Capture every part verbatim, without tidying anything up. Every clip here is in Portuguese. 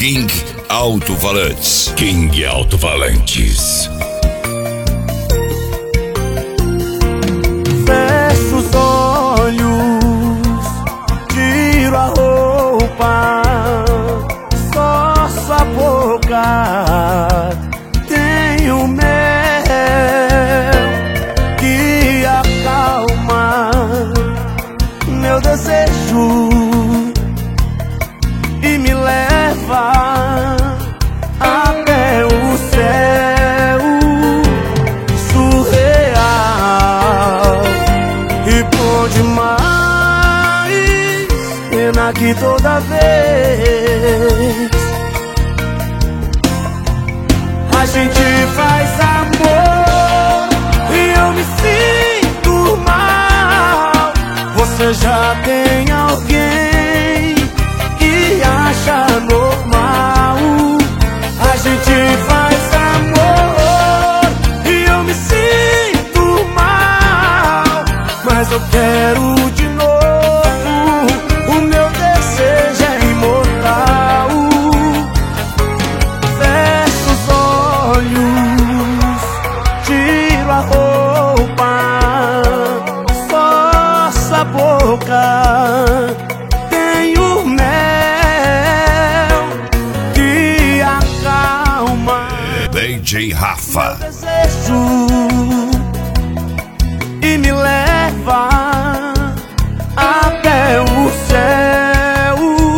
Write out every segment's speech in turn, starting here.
King Alto-Falantes. King Alto-Falantes. Fecho os olhos, tiro a roupa, só sua boca tenho mel que acalma meu desejo e me leva até o céu surreal. E bom demais, pena que toda vez a gente faz amor e eu me sinto mal. Você já tem alguém que acha normal. A gente faz amor e eu me sinto mal, mas eu quero de novo. O meu desejo é imortal. Fecho os olhos, tiro a roupa, só essa boca tenho mel que acalma D J Rafa. meu desejo e me leva até o céu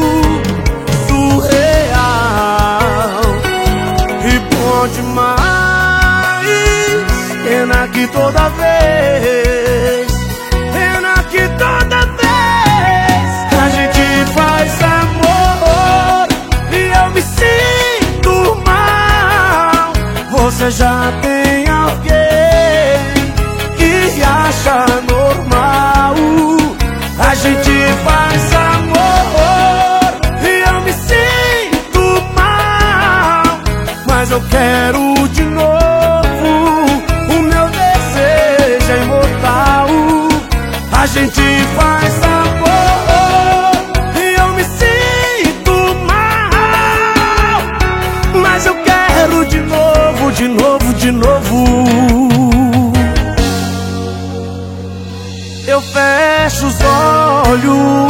surreal. E bom demais, pena que toda vez, pena que toda vez a gente faz amor e eu me sinto mal. Você já tem alguém que acha normal. A gente faz amor e eu me sinto mal, mas eu quero de novo. O meu desejo é imortal. A gente faz amor e eu me sinto mal, mas eu quero de novo, de novo, de novo. Eu fecho os olhos,